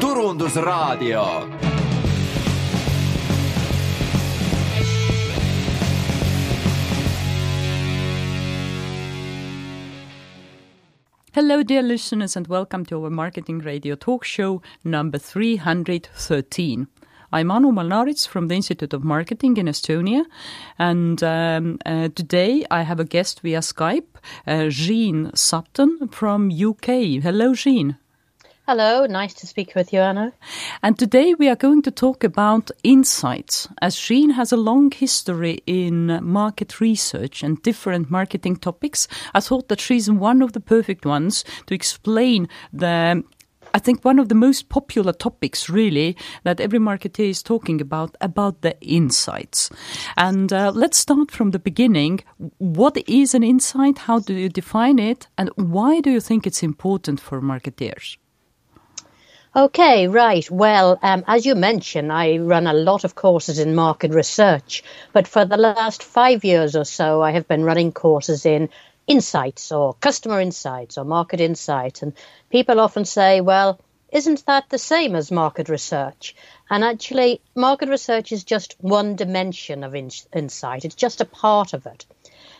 Turundusraadio. Hello, dear listeners, and welcome to our Marketing Radio talk show number 313. I'm Anu Malnaritz from the Institute of Marketing in Estonia, and today I have a guest via Skype, Jean Sutton from UK. Hello, Jean. Hello, nice to speak with you, Anu. And today we are going to talk about insights. As Jean has a long history in market research and different marketing topics, I thought that she's one of the perfect ones to explain I think one of the most popular topics, really, that every marketer is talking about the insights. And let's start from the beginning. What is an insight? How do you define it? And why do you think it's important for marketers? Okay, right. Well, as you mentioned, I run a lot of courses in market research. But for the last 5 years or so, I have been running courses in insights or customer insights or market insights. And people often say, well, isn't that the same as market research? And actually, market research is just one dimension of insight. It's just a part of it.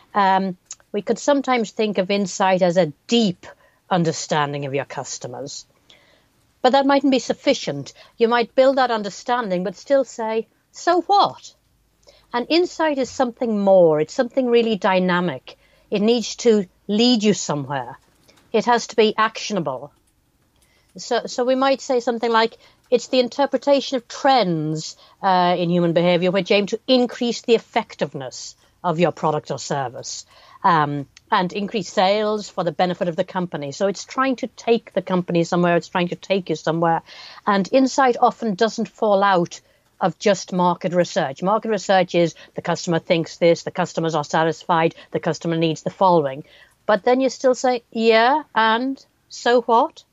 We could sometimes think of insight as a deep understanding of your customers. But that mightn't be sufficient. You might build that understanding, but still say, so what? And insight is something more. It's something really dynamic. It needs to lead you somewhere. It has to be actionable. So we might say something like, it's the interpretation of trends in human behavior which aim to increase the effectiveness of your product or service and increase sales for the benefit of the company. So it's trying to take the company somewhere. It's trying to take you somewhere. And insight often doesn't fall out of just market research. Market research is the customer thinks this, the customers are satisfied, the customer needs the following. But then you still say, yeah, and so what?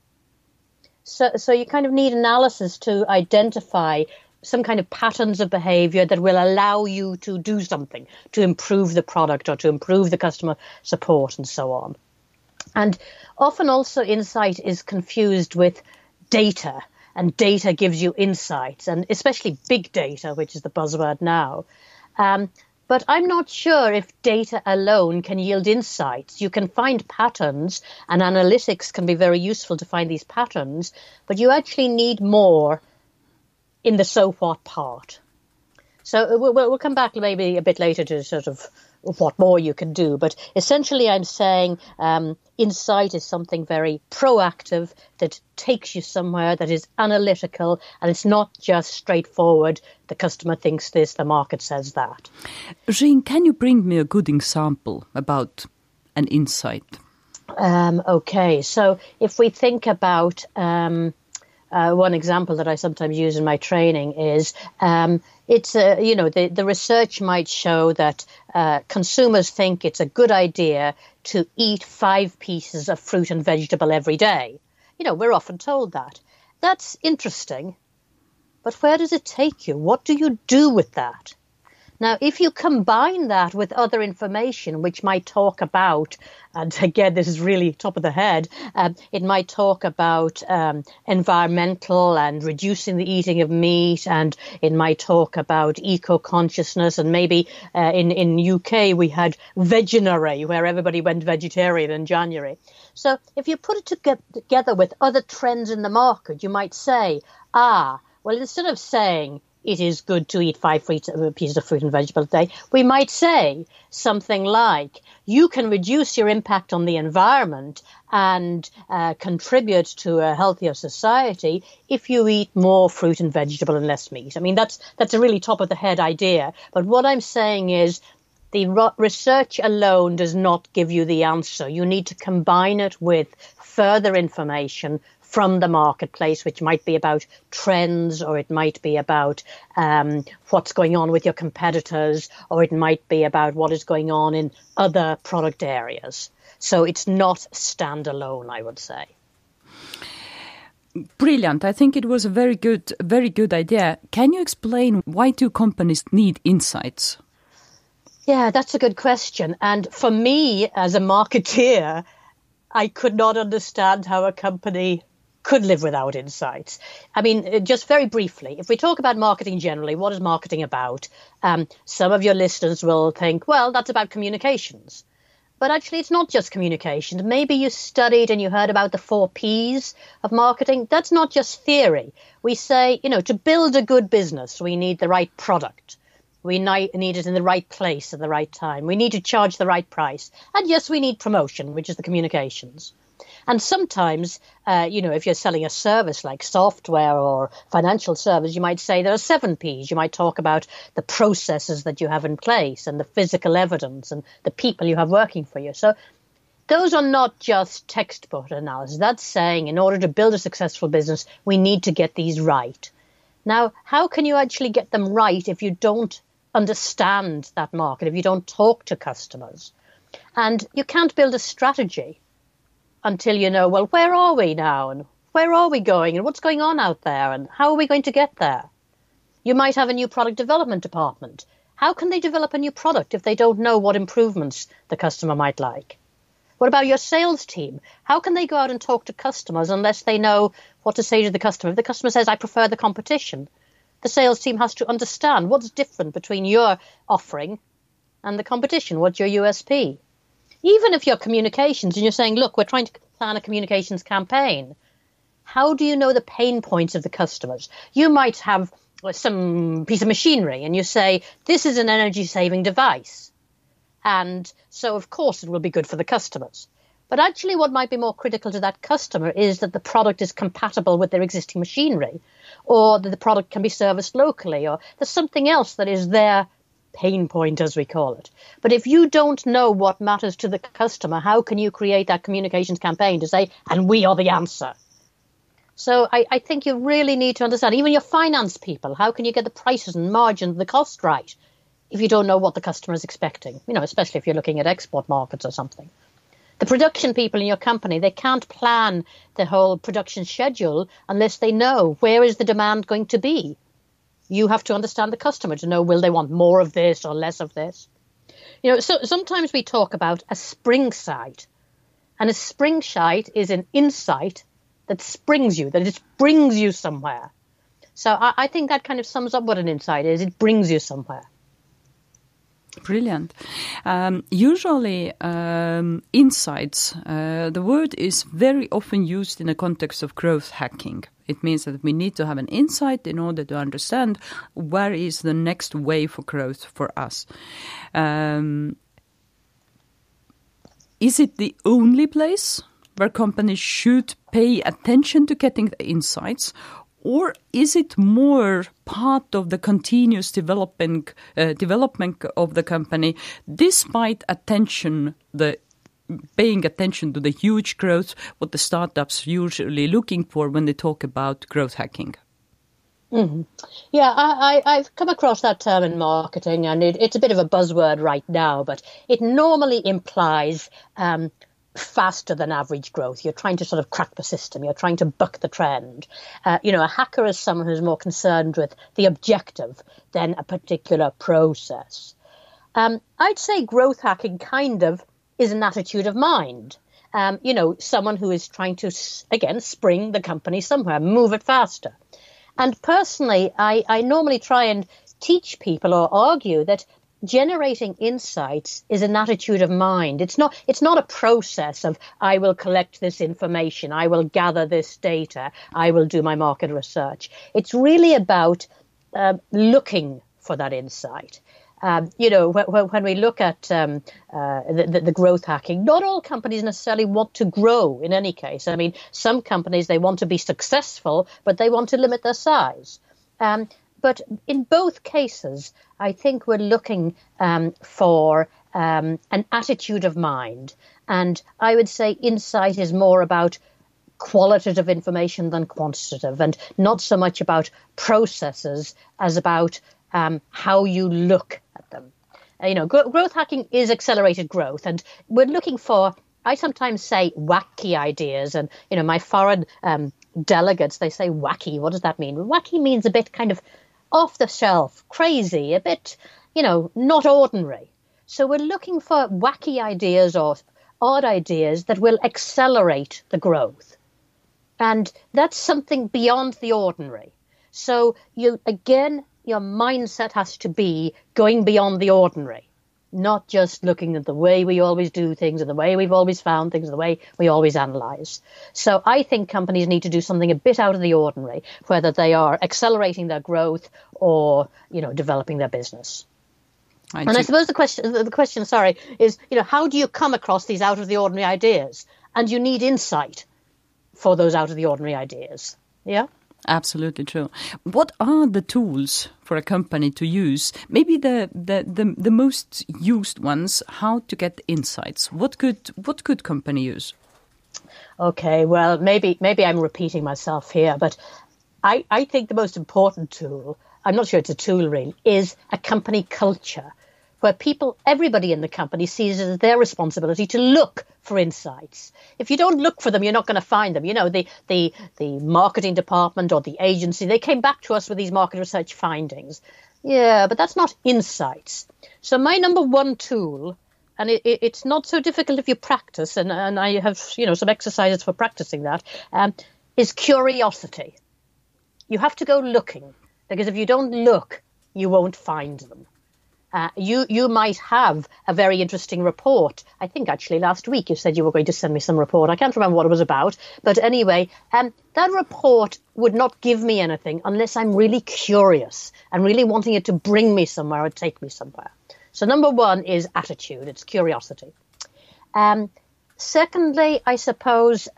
So you kind of need analysis to identify some kind of patterns of behavior that will allow you to do something, to improve the product or to improve the customer support and so on. And often also insight is confused with data. And data gives you insights, and especially big data, which is the buzzword now. But I'm not sure if data alone can yield insights. You can find patterns, and analytics can be very useful to find these patterns, but you actually need more in the so what part. So we'll come back maybe a bit later to sort of what more you can do. But essentially I'm saying insight is something very proactive that takes you somewhere, that is analytical, and it's not just straightforward. The customer thinks this, the market says that. Jean, can you bring me a good example about an insight? Okay, so if we think about one example that I sometimes use in my training is it's the research might show that consumers think it's a good idea to eat 5 pieces of fruit and vegetable every day. We're often told that. That's interesting, but where does it take you? What do you do with that? Now, if you combine that with other information, which might talk about, and again, this is really top of the head, it might talk about environmental and reducing the eating of meat, and it might talk about eco-consciousness, and maybe in UK we had Veganuary, where everybody went vegetarian in January. So if you put it together with other trends in the market, you might say, well, instead of saying, it is good to eat 5 pieces of fruit and vegetable a day, we might say something like, you can reduce your impact on the environment and contribute to a healthier society if you eat more fruit and vegetable and less meat. I mean, that's a really top-of-the-head idea. But what I'm saying is the research alone does not give you the answer. You need to combine it with further information from the marketplace, which might be about trends, or it might be about what's going on with your competitors, or it might be about what is going on in other product areas. So it's not standalone, I would say. Brilliant. I think it was a very good idea. Can you explain why do companies need insights? Yeah, that's a good question. And for me, as a marketeer, I could not understand how a company could live without insights. I mean, just very briefly, if we talk about marketing generally, what is marketing about? Some of your listeners will think, well, that's about communications. But actually, it's not just communications. Maybe you studied and you heard about the 4 Ps of marketing. That's not just theory. We say, to build a good business, we need the right product. We need it in the right place at the right time. We need to charge the right price. And yes, we need promotion, which is the communications. And sometimes, if you're selling a service like software or financial service, you might say there are 7 Ps. You might talk about the processes that you have in place and the physical evidence and the people you have working for you. So those are not just textbook analysis. That's saying in order to build a successful business, we need to get these right. Now, how can you actually get them right if you don't understand that market, if you don't talk to customers? And you can't build a strategy until you know, well, where are we now and where are we going and what's going on out there and how are we going to get there? You might have a new product development department. How can they develop a new product if they don't know what improvements the customer might like? What about your sales team? How can they go out and talk to customers unless they know what to say to the customer? If the customer says, I prefer the competition, the sales team has to understand what's different between your offering and the competition. What's your USP? Even if you're communications and you're saying, look, we're trying to plan a communications campaign, how do you know the pain points of the customers? You might have some piece of machinery and you say, this is an energy-saving device. And so, of course, it will be good for the customers. But actually what might be more critical to that customer is that the product is compatible with their existing machinery, or that the product can be serviced locally, or there's something else that is their pain point, as we call it. But if you don't know what matters to the customer, how can you create that communications campaign to say, and we are the answer? So I think you really need to understand, even your finance people, how can you get the prices and margins, the cost right, if you don't know what the customer is expecting, especially if you're looking at export markets or something. The production people in your company, they can't plan the whole production schedule unless they know where is the demand going to be. You have to understand the customer to know, will they want more of this or less of this? So sometimes we talk about a spring sight, and a spring sight is an insight that springs you, that it brings you somewhere. So I think that kind of sums up what an insight is. It brings you somewhere. Brilliant. Usually, insights, the word is very often used in the context of growth hacking. It means that we need to have an insight in order to understand where is the next way for growth for us. Is it the only place where companies should pay attention to getting the insights? Or is it more part of the continuous development of the company, despite paying attention to the huge growth, what the startups usually looking for when they talk about growth hacking? Mm-hmm. Yeah, I've come across that term in marketing, and it's a bit of a buzzword right now, but it normally implies faster than average growth. You're trying to sort of crack the system. You're trying to buck the trend. A hacker is someone who's more concerned with the objective than a particular process. I'd say growth hacking kind of is an attitude of mind. Someone who is trying to, again, spring the company somewhere, move it faster. And personally, I normally try and teach people or argue that generating insights is an attitude of mind. It's not a process of, I will collect this information, I will gather this data, I will do my market research. It's really about looking for that insight. When we look at the growth hacking, not all companies necessarily want to grow in any case. I mean, some companies, they want to be successful, but they want to limit their size. But in both cases, I think we're looking for an attitude of mind. And I would say insight is more about qualitative information than quantitative, and not so much about processes as about how you look at them. Growth hacking is accelerated growth, and we're looking for, I sometimes say, wacky ideas. And, my foreign delegates, they say wacky. What does that mean? Well, wacky means a bit kind of off the shelf, crazy, a bit, not ordinary. So we're looking for wacky ideas or odd ideas that will accelerate the growth. And that's something beyond the ordinary. So your mindset has to be going beyond the ordinary, not just looking at the way we always do things and the way we've always found things and the way we always analyze. So I think companies need to do something a bit out of the ordinary, whether they are accelerating their growth or, developing their business. I suppose the question, is, how do you come across these out of the ordinary ideas? And you need insight for those out of the ordinary ideas. Yeah? Absolutely true. What are the tools for a company to use? Maybe the most used ones, how to get insights. What could company use? Okay, well, maybe I'm repeating myself here, but I think the most important tool, I'm not sure it's a tool really, is a company culture where everybody in the company sees it as their responsibility to look for insights. If you don't look for them, you're not going to find them. The marketing department or the agency, they came back to us with these market research findings. Yeah, but that's not insights. So my number one tool, and it's not so difficult if you practice, and I have some exercises for practicing that, is curiosity. You have to go looking, because if you don't look, you won't find them. You might have a very interesting report. I think actually last week you said you were going to send me some report. I can't remember what it was about. But anyway, that report would not give me anything unless I'm really curious and really wanting it to bring me somewhere or take me somewhere. So number one is attitude. It's curiosity. Secondly, I suppose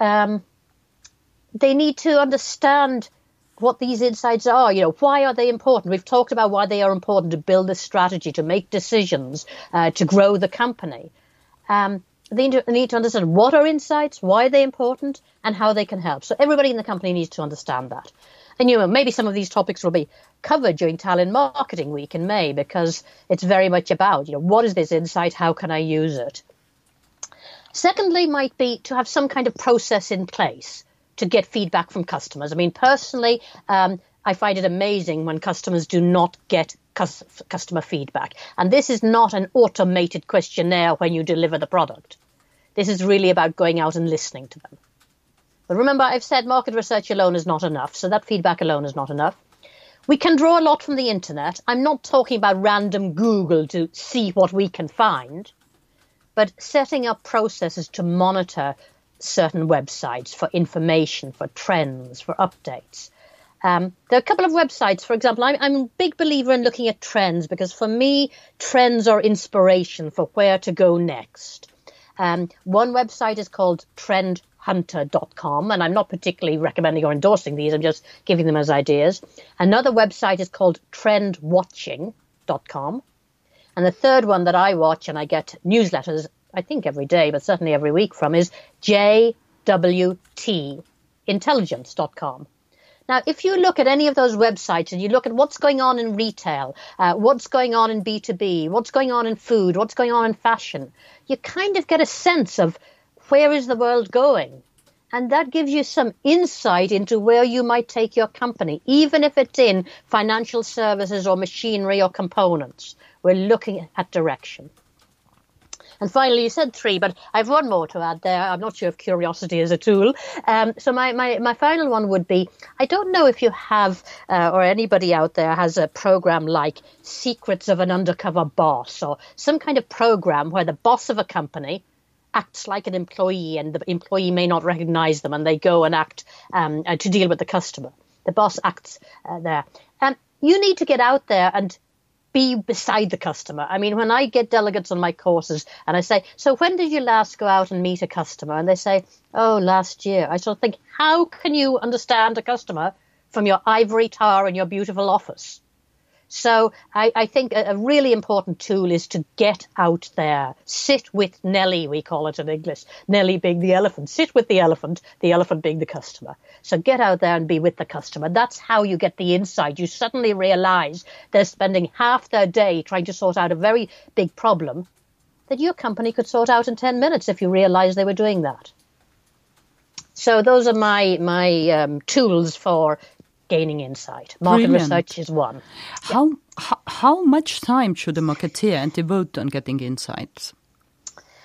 they need to understand what these insights are. Why are they important? We've talked about why they are important: to build a strategy, to make decisions, to grow the company. They need to understand what are insights, why are they important, and how they can help. So everybody in the company needs to understand that. And maybe some of these topics will be covered during Tallinn Marketing Week in May, because it's very much about, what is this insight? How can I use it? Secondly, might be to have some kind of process in place to get feedback from customers. I mean, personally, I find it amazing when customers do not get customer feedback. And this is not an automated questionnaire when you deliver the product. This is really about going out and listening to them. But remember, I've said market research alone is not enough, so that feedback alone is not enough. We can draw a lot from the internet. I'm not talking about random Google to see what we can find, but setting up processes to monitor certain websites for information, for trends, for updates. There are a couple of websites, for example, I'm a big believer in looking at trends, because for me, trends are inspiration for where to go next. One website is called trendhunter.com, and I'm not particularly recommending or endorsing these, I'm just giving them as ideas. Another website is called trendwatching.com. And the third one that I watch, and I get newsletters, I think every day, but certainly every week from, is jwtintelligence.com. Now, if you look at any of those websites and you look at what's going on in retail, what's going on in B2B, what's going on in food, what's going on in fashion, you kind of get a sense of where is the world going. And that gives you some insight into where you might take your company, even if it's in financial services or machinery or components. We're looking at direction. And finally, you said 3, but I have one more to add there. I'm not sure if curiosity is a tool. So my final one would be, I don't know if you have, or anybody out there has a program like Secrets of an Undercover Boss, or some kind of program where the boss of a company acts like an employee, and the employee may not recognize them, and they go and act to deal with the customer. The boss acts there. You need to get out there and be beside the customer. I mean, when I get delegates on my courses and I say, so when did you last go out and meet a customer? And they say, oh, last year. I sort of think, how can you understand a customer from your ivory tower in your beautiful office? So I think a really important tool is to get out there, sit with Nellie, we call it in English, Nellie being the elephant, sit with the elephant being the customer. So get out there and be with the customer. That's how you get the insight. You suddenly realize they're spending half their day trying to sort out a very big problem that your company could sort out in 10 minutes if you realize they were doing that. So those are my tools for gaining insight. Market research is one. How much time should a marketeer devote on getting insights?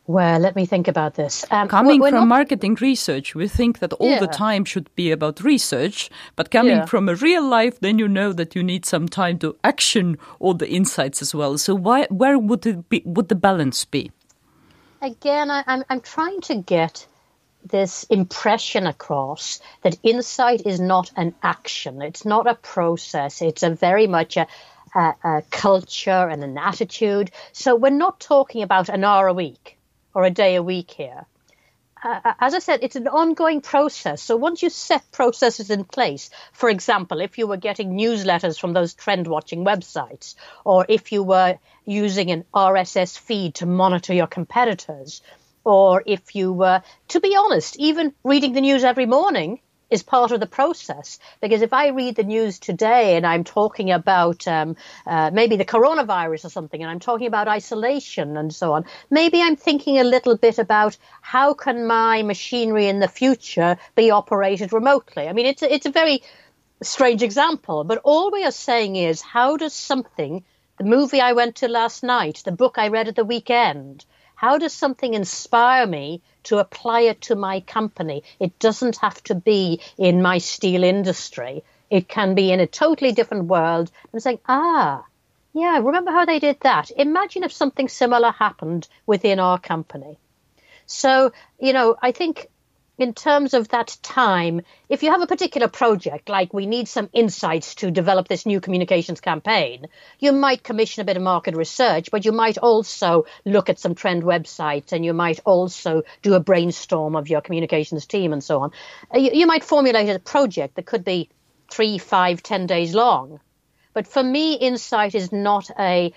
Well, let me think about this. Coming from marketing research, we think that all the time should be about research, but coming from a real life, then you know that you need some time to action all the insights as well. So where would the balance be? Again, I'm trying to get this impression across that insight is not an action. It's not a process. It's a very much a culture and an attitude. So we're not talking about an hour a week or a day a week here. As I said, it's an ongoing process. So once you set processes in place, for example, if you were getting newsletters from those trend-watching websites, or if you were using an RSS feed to monitor your competitors, or if you were, to be honest, even reading the news every morning is part of the process. Because if I read the news today and I'm talking about maybe the coronavirus or something, and I'm talking about isolation and so on, maybe I'm thinking a little bit about how can my machinery in the future be operated remotely. I mean, it's a very strange example, but all we are saying is, how does something, the movie I went to last night, the book I read at the weekend, how does something inspire me to apply it to my company? It doesn't have to be in my steel industry. It can be in a totally different world. I'm saying, yeah, remember how they did that? Imagine if something similar happened within our company. So, I think in terms of that time, if you have a particular project, like we need some insights to develop this new communications campaign, you might commission a bit of market research, but you might also look at some trend websites, and you might also do a brainstorm of your communications team and so on. You might formulate a project that could be 3, 5, 10 days long. But for me, insight is not a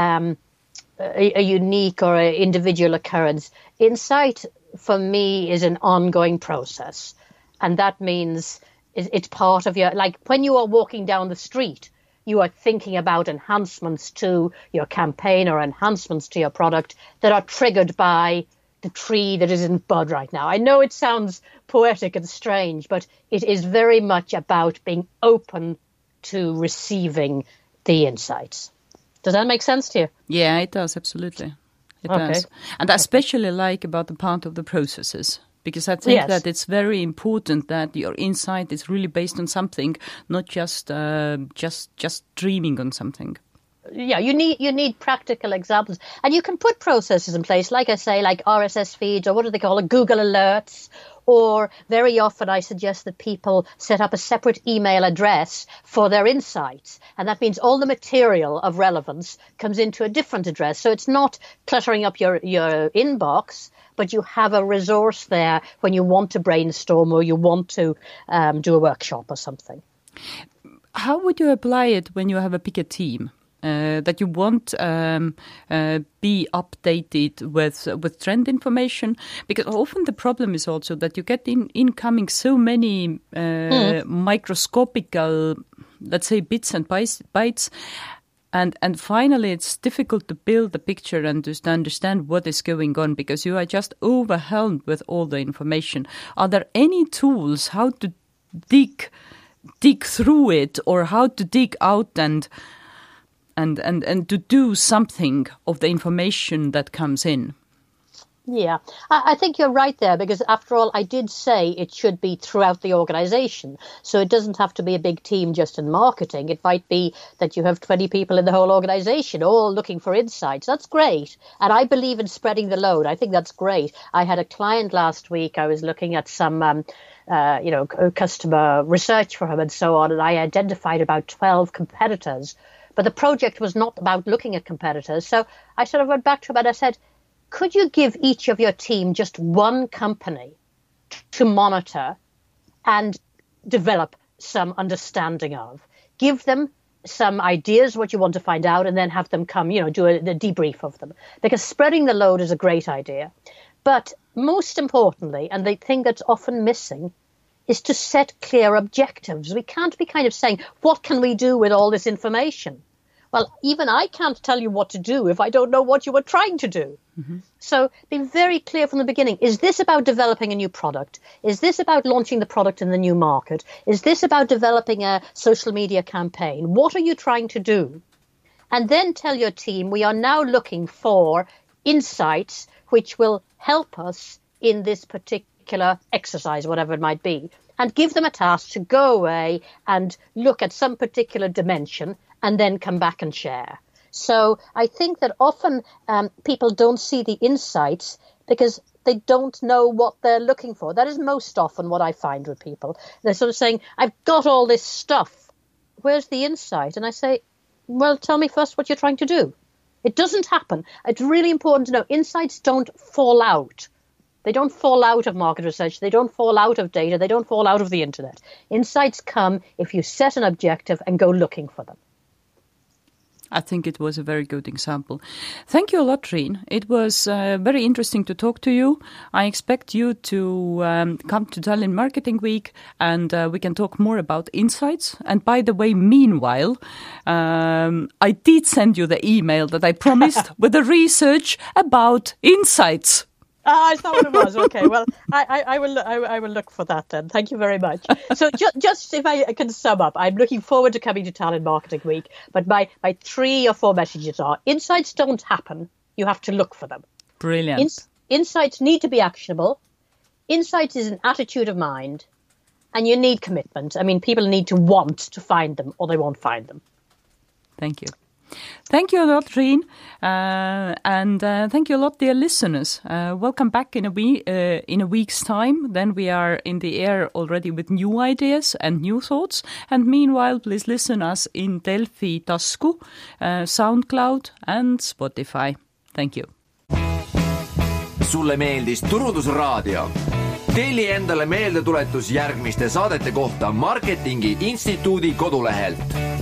unique or an individual occurrence. Insight for me is an ongoing process. And that means it's part of your, like when you are walking down the street, you are thinking about enhancements to your campaign or enhancements to your product that are triggered by the tree that is in bud right now. I know it sounds poetic and strange, but it is very much about being open to receiving the insights. Does that make sense to you? Yeah, it does, absolutely. It does. And I especially like about the part of the processes, because I think that it's very important that your insight is really based on something, not just dreaming on something. Yeah, you need practical examples, and you can put processes in place, like I say, like RSS feeds, or what do they call it, Google Alerts. Or very often I suggest that people set up a separate email address for their insights. And that means all the material of relevance comes into a different address. So it's not cluttering up your inbox, but you have a resource there when you want to brainstorm or you want to do a workshop or something. How would you apply it when you have a bigger team? That you want be updated with trend information, because often the problem is also that you get incoming so many microscopical, let's say, bits and bytes, and finally it's difficult to build a picture and to understand what is going on, because you are just overwhelmed with all the information. Are there any tools how to dig through it, or how to dig out and to do something of the information that comes in? Yeah, I think you're right there, because after all, I did say it should be throughout the organization. So it doesn't have to be a big team just in marketing. It might be that you have 20 people in the whole organization all looking for insights. That's great. And I believe in spreading the load. I think that's great. I had a client last week. I was looking at some customer research for him and so on, and I identified about 12 competitors. But the project was not about looking at competitors. So I sort of went back to him and I said, could you give each of your team just one company to monitor and develop some understanding of? Give them some ideas what you want to find out, and then have them come, do a debrief of them. Because spreading the load is a great idea. But most importantly, and the thing that's often missing, is to set clear objectives. We can't be kind of saying, what can we do with all this information? Well, even I can't tell you what to do if I don't know what you were trying to do. Mm-hmm. So be very clear from the beginning. Is this about developing a new product? Is this about launching the product in the new market? Is this about developing a social media campaign? What are you trying to do? And then tell your team, we are now looking for insights which will help us in this particular exercise, whatever it might be, and give them a task to go away and look at some particular dimension and then come back and share. So I think that often people don't see the insights because they don't know what they're looking for. That is most often what I find with people. They're sort of saying, I've got all this stuff. Where's the insight? And I say, well, tell me first what you're trying to do. It doesn't happen. It's really important to know insights don't fall out. They don't fall out of market research. They don't fall out of data. They don't fall out of the internet. Insights come if you set an objective and go looking for them. I think it was a very good example. Thank you a lot, Trine. It was very interesting to talk to you. I expect you to come to Tallinn Marketing Week and we can talk more about insights. And by the way, meanwhile, I did send you the email that I promised with the research about insights. I thought it was. Okay, well, I will look for that then. Thank you very much. So just if I can sum up, I'm looking forward to coming to Tallinn Marketing Week, but my 3 or 4 messages are, insights don't happen, you have to look for them. Brilliant. Insights need to be actionable. Insights is an attitude of mind, and you need commitment. I mean, people need to want to find them or they won't find them. Thank you. Thank you a lot, Trine, and thank you a lot, dear listeners. Welcome back in a week's time. Then we are in the air already with new ideas and new thoughts. And meanwhile, please listen us in Delfi Tasku, SoundCloud and Spotify. Thank you. Sulle meeldis Turundusraadio? Telli endale meeldetuletus järgmiste saadete kohta Marketingi Instituudi kodulehelt.